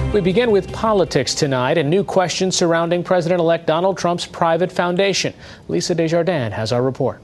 We begin with politics tonight and new questions surrounding President-elect Donald Trump's private foundation. Lisa Desjardins has our report.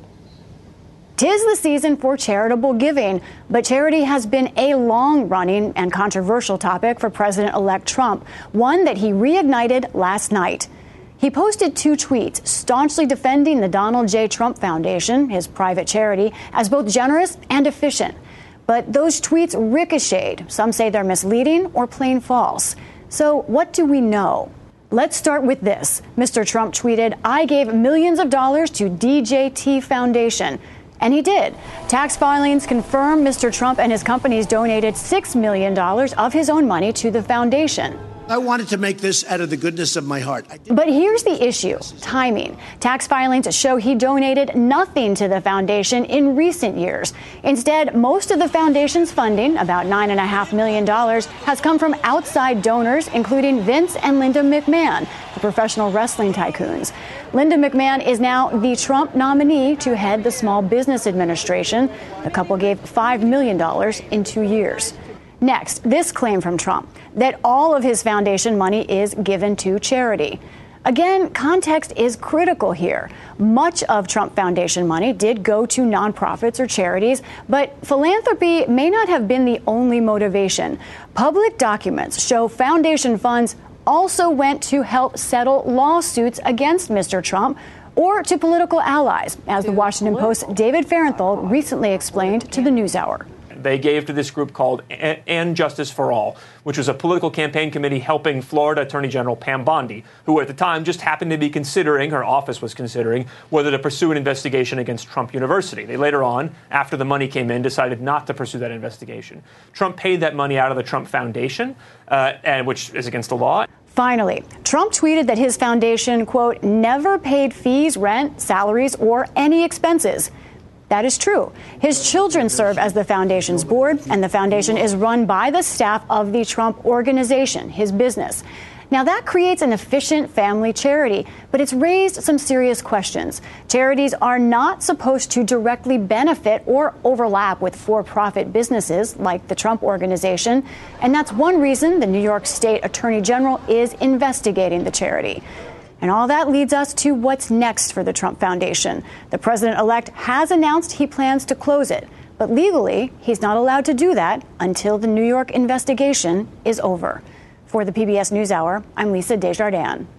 'Tis the season for charitable giving, but charity has been a long-running and controversial topic for President-elect Trump, one that he reignited last night. He posted 2 tweets staunchly defending the Donald J. Trump Foundation, his private charity, as both generous and efficient. But those tweets ricocheted. Some say they're misleading or plain false. So what do we know? Let's start with this. Mr. Trump tweeted, "I gave millions of dollars to DJT Foundation." And he did. Tax filings confirm Mr. Trump and his companies donated $6 million of his own money to the foundation. I wanted to make this out of the goodness of my heart. But here's the issue, timing. Tax filings show he donated nothing to the foundation in recent years. Instead, most of the foundation's funding, about $9.5 million, has come from outside donors, including Vince and Linda McMahon, the professional wrestling tycoons. Linda McMahon is now the Trump nominee to head the Small Business Administration. The couple gave $5 million in 2 years. Next, this claim from Trump that all of his foundation money is given to charity. Again, context is critical here. Much of Trump Foundation money did go to nonprofits or charities, but philanthropy may not have been the only motivation. Public documents show foundation funds also went to help settle lawsuits against Mr. Trump or to political allies, as the Washington Post's David Fahrenthold recently explained to the NewsHour. They gave to this group called And Justice for All, which was a political campaign committee helping Florida Attorney General Pam Bondi, who at the time just happened to be considering, her office was considering, whether to pursue an investigation against Trump University. They later on, after the money came in, decided not to pursue that investigation. Trump paid that money out of the Trump Foundation, and which is against the law. Finally, Trump tweeted that his foundation, quote, never paid fees, rent, salaries, or any expenses. That is true. His children serve as the foundation's board, and the foundation is run by the staff of the Trump Organization, his business. Now, that creates an efficient family charity, but it's raised some serious questions. Charities are not supposed to directly benefit or overlap with for-profit businesses like the Trump Organization, and that's one reason the New York State Attorney General is investigating the charity. And all that leads us to what's next for the Trump Foundation. The president-elect has announced he plans to close it, but legally, he's not allowed to do that until the New York investigation is over. For the PBS NewsHour, I'm Lisa Desjardins.